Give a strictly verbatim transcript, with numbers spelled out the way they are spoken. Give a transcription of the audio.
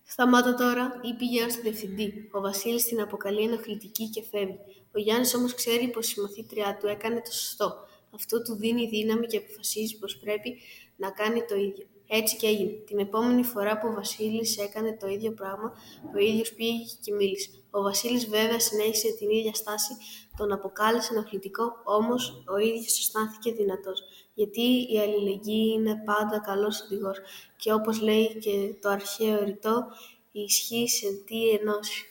Σταμάτα τώρα, είπε η Γιάννη στον διευθυντή. Ο Βασίλης την αποκαλεί ενοχλητική και φεύγει. Ο Γιάννης όμως ξέρει πως η μαθήτριά του έκανε το σωστό. Αυτό του δίνει δύναμη και αποφασίζει πως πρέπει να κάνει το ίδιο. Έτσι και έγινε. Την επόμενη φορά που ο Βασίλης έκανε το ίδιο πράγμα, ο ίδιος πήγε και μίλησε. Ο Βασίλης βέβαια συνέχισε την ίδια στάση, τον αποκάλεσε ενοχλητικό, όμως ο ίδιος αισθάνθηκε δυνατός. Γιατί η αλληλεγγύη είναι πάντα καλός οδηγός και όπως λέει και το αρχαίο ρητό, η ισχύ εν τι ενώσει.